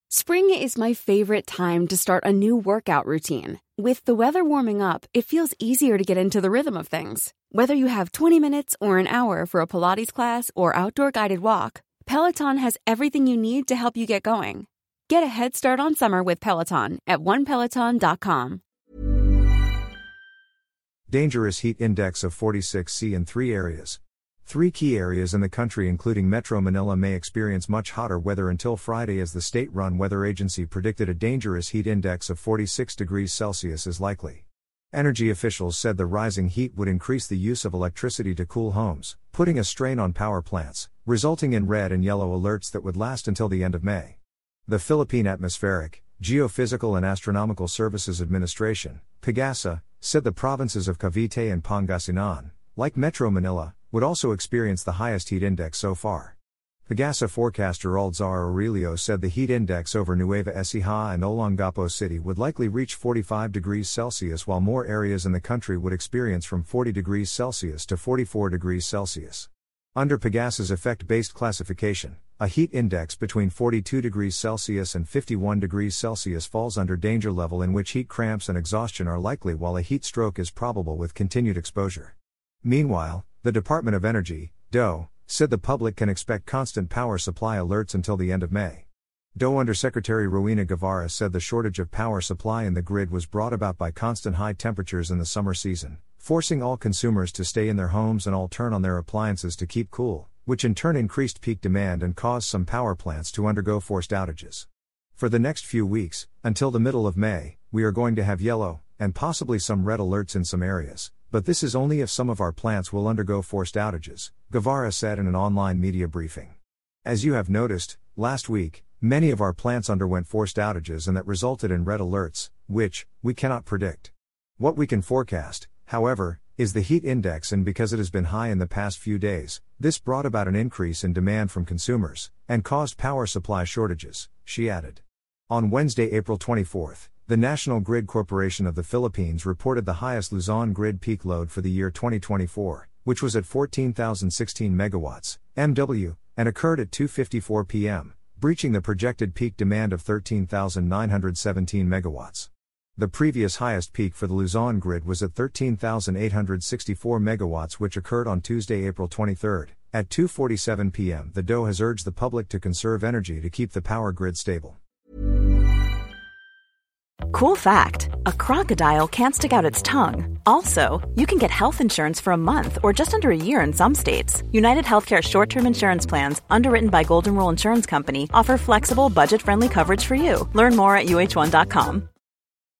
Spring is my favorite time to start a new workout routine. With the weather warming up, it feels easier to get into the rhythm of things. Whether you have 20 minutes or an hour for a Pilates class or outdoor guided walk, Peloton has everything you need to help you get going. Get a head start on summer with Peloton at onepeloton.com. Dangerous heat index of 46C in 3 areas. 3 key areas in the country including Metro Manila may experience much hotter weather until Friday as the state-run weather agency predicted a dangerous heat index of 46 degrees Celsius is likely. Energy officials said the rising heat would increase the use of electricity to cool homes, putting a strain on power plants, resulting in red and yellow alerts that would last until the end of May. The Philippine Atmospheric, Geophysical and Astronomical Services Administration, PAGASA, said the provinces of Cavite and Pangasinan, like Metro Manila, would also experience the highest heat index so far. PAGASA forecaster Aldzar Aurelio said the heat index over Nueva Ecija and Olongapo City would likely reach 45 degrees Celsius while more areas in the country would experience from 40 degrees Celsius to 44 degrees Celsius. Under PAGASA's effect-based classification, a heat index between 42 degrees Celsius and 51 degrees Celsius falls under danger level in which heat cramps and exhaustion are likely while a heat stroke is probable with continued exposure. Meanwhile, the Department of Energy, DOE, said the public can expect constant power supply alerts until the end of May. DOE Undersecretary Rowena Guevara said the shortage of power supply in the grid was brought about by constant high temperatures in the summer season, forcing all consumers to stay in their homes and all turn on their appliances to keep cool, which in turn increased peak demand and caused some power plants to undergo forced outages. For the next few weeks, until the middle of May, we are going to have yellow, and possibly some red alerts in some areas, but this is only if some of our plants will undergo forced outages, Guevara said in an online media briefing. As you have noticed, last week, many of our plants underwent forced outages and that resulted in red alerts, which we cannot predict. What we can forecast, however, is the heat index, and because it has been high in the past few days, this brought about an increase in demand from consumers, and caused power supply shortages, she added. On Wednesday, April 24, the National Grid Corporation of the Philippines reported the highest Luzon grid peak load for the year 2024, which was at 14,016 megawatts, MW, and occurred at 2:54 p.m., breaching the projected peak demand of 13,917 megawatts. The previous highest peak for the Luzon grid was at 13,864 megawatts, which occurred on Tuesday, April 23. At 2:47 p.m., the DOE has urged the public to conserve energy to keep the power grid stable. Cool fact, a crocodile can't stick out its tongue. Also, you can get health insurance for a month or just under a year in some states. United Healthcare short-term insurance plans, underwritten by Golden Rule Insurance Company, offer flexible, budget-friendly coverage for you. Learn more at uh1.com.